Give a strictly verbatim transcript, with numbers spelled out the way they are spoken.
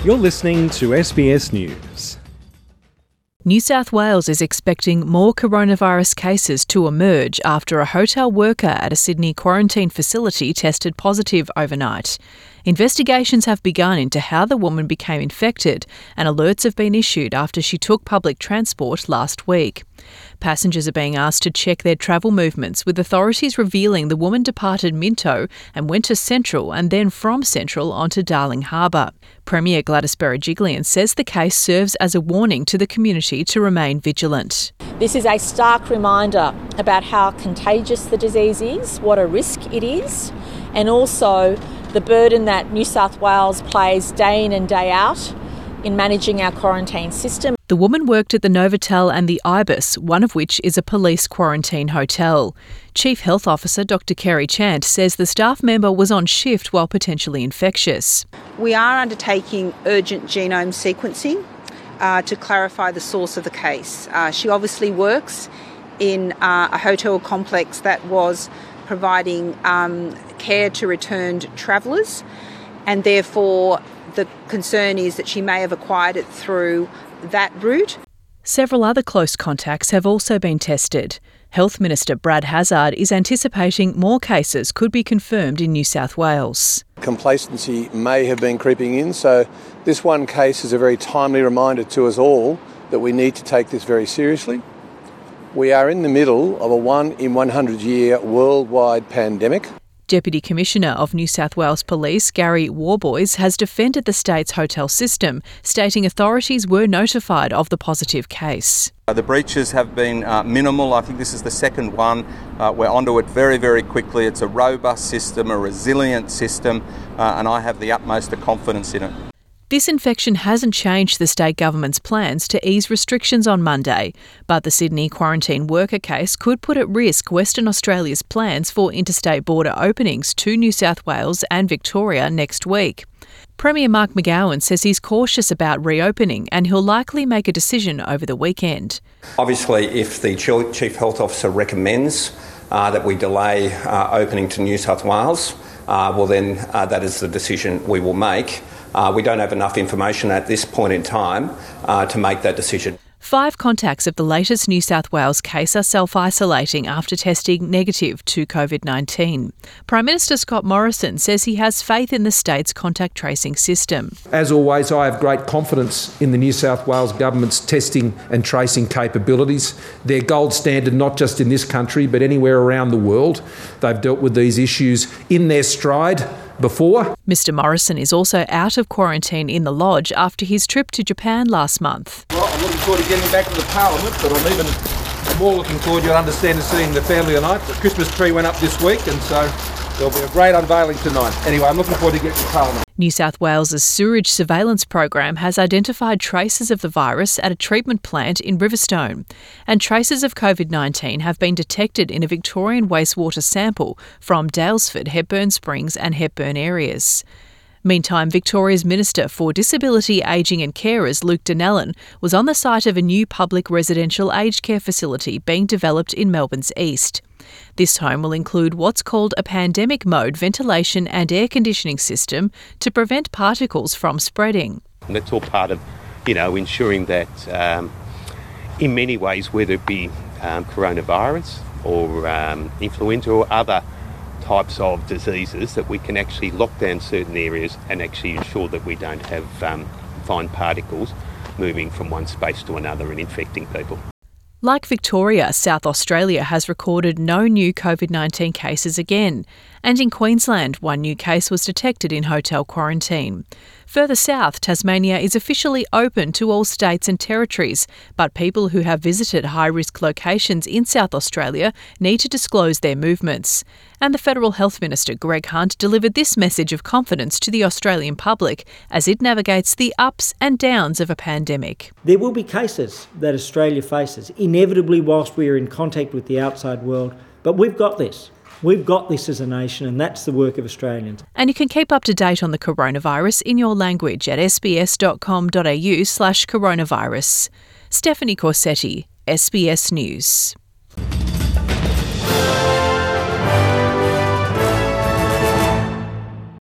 You're listening to S B S News. New South Wales is expecting more coronavirus cases to emerge after a hotel worker at a Sydney quarantine facility tested positive overnight. Investigations have begun into how the woman became infected, and alerts have been issued after she took public transport last week. Passengers are being asked to check their travel movements, with authorities revealing the woman departed Minto and went to Central and then from Central onto Darling Harbour. Premier Gladys Berejiklian says the case serves as a warning to the community to remain vigilant. This is a stark reminder about how contagious the disease is, what a risk it is, and also the burden that New South Wales plays day in and day out in managing our quarantine system. The woman worked at the Novotel and the Ibis, one of which is a police quarantine hotel. Chief Health Officer Doctor Kerry Chant says the staff member was on shift while potentially infectious. We are undertaking urgent genome sequencing uh, to clarify the source of the case. Uh, she obviously works in uh, a hotel complex that was providing um, care to returned travellers, and therefore the concern is that she may have acquired it through that route. Several other close contacts have also been tested. Health Minister Brad Hazzard is anticipating more cases could be confirmed in New South Wales. Complacency may have been creeping in, so this one case is a very timely reminder to us all that we need to take this very seriously. We are in the middle of a one in one hundred year worldwide pandemic. Deputy Commissioner of New South Wales Police, Gary Warboys, has defended the state's hotel system, stating authorities were notified of the positive case. Uh, the breaches have been uh, minimal. I think this is the second one. Uh, we're onto it very, very quickly. It's a robust system, a resilient system, uh, and I have the utmost of confidence in it. This infection hasn't changed the state government's plans to ease restrictions on Monday, but the Sydney quarantine worker case could put at risk Western Australia's plans for interstate border openings to New South Wales and Victoria next week. Premier Mark McGowan says he's cautious about reopening and he'll likely make a decision over the weekend. Obviously, if the Chief Health Officer recommends uh, that we delay uh, opening to New South Wales, uh, well then uh, that is the decision we will make. Uh, we don't have enough information at this point in time uh, to make that decision. Five contacts of the latest New South Wales case are self-isolating after testing negative to COVID nineteen. Prime Minister Scott Morrison says he has faith in the state's contact tracing system. As always, I have great confidence in the New South Wales government's testing and tracing capabilities. They're gold standard not just in this country but anywhere around the world. They've dealt with these issues in their stride before. Mister Morrison is also out of quarantine in the lodge after his trip to Japan last month. Well, I'm looking forward to getting back to the Parliament, but I'm even more looking forward, you'll understand, to seeing the family tonight. The Christmas tree went up this week, and so there'll be a great unveiling tonight. Anyway, I'm looking forward to getting to Parliament. New South Wales's sewerage surveillance program has identified traces of the virus at a treatment plant in Riverstone, and traces of COVID nineteen have been detected in a Victorian wastewater sample from Daylesford, Hepburn Springs and Hepburn areas. Meantime, Victoria's Minister for Disability, Ageing and Carers, Luke Donnellan, was on the site of a new public residential aged care facility being developed in Melbourne's east. This home will include what's called a pandemic mode ventilation and air conditioning system to prevent particles from spreading. And that's all part of, you know, ensuring that um, in many ways, whether it be um, coronavirus or um, influenza or other types of diseases, that we can actually lock down certain areas and actually ensure that we don't have um, fine particles moving from one space to another and infecting people. Like Victoria, South Australia has recorded no new COVID nineteen cases again, and in Queensland, one new case was detected in hotel quarantine. Further south, Tasmania is officially open to all states and territories, but people who have visited high-risk locations in South Australia need to disclose their movements. And the Federal Health Minister, Greg Hunt, delivered this message of confidence to the Australian public as it navigates the ups and downs of a pandemic. There will be cases that Australia faces, inevitably whilst we are in contact with the outside world, but we've got this. We've got this as a nation, and that's the work of Australians. And you can keep up to date on the coronavirus in your language at sbs.com.au slash coronavirus. Stephanie Corsetti, S B S News.